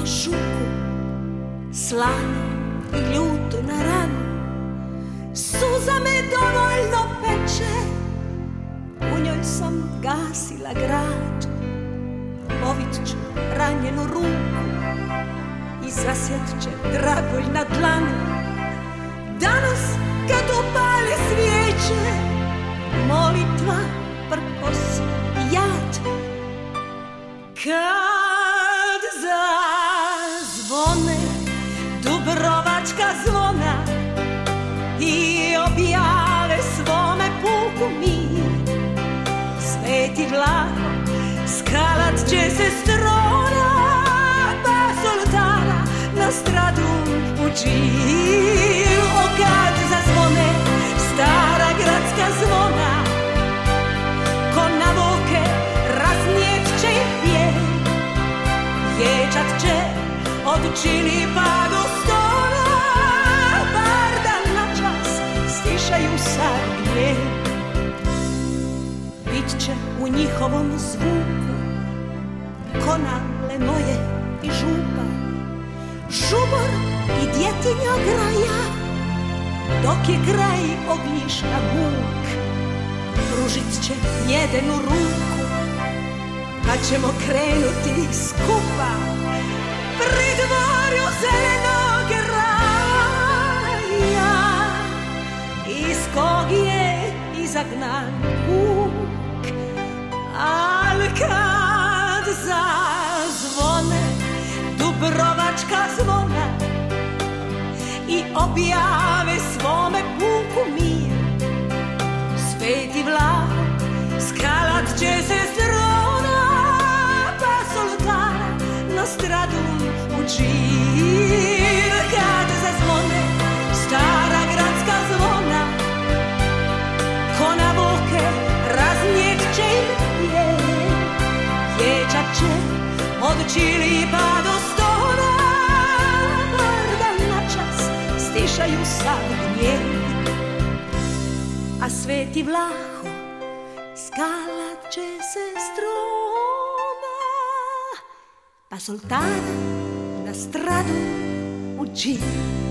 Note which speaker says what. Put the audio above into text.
Speaker 1: žuku, slanu i ljutu na ranu. Suza me dovoljno peče, u njoj sam gasila grad. Povit ću ranjenu ruku i zasjet će dragulj na dlanu. Danas kad upale svijeće, molitva, prkos i jad. Kad zazvone dubrovačka zvona i objave svome puku mir, Sveti Vlaho skalat će se s trona, pa soltara na Stradun u džir. O kad zazvone stara gradska zvona, ko na voke raznijet će im pjev. Ječat će od Čilipa do Stona, bar da na čas stišaju sav gnjev. Bit će u njihovom zvuku konale moje i župa, žubor i djetinja graja, dok je kraj ognjišta muk. Pružit će jedenu ruku, pa ćemo krenuti skupa pri dvorju zelenog raja, iz kog je izagnan vuk. Al kad zazvone dubrovačka zvona i objave svome puku mir, Sveti Vlaho skalat će se s trona, pa soltara na Stradun u džir. Kad zazvone stara gradska zvona, ko na voke raznijet će im pjev. Ječat će od Čilipa do Stona, bar da na čas stišaju sav gnjev. A Sveti Vlaho skalat će se s trona, pa soltana na Stradun u džir.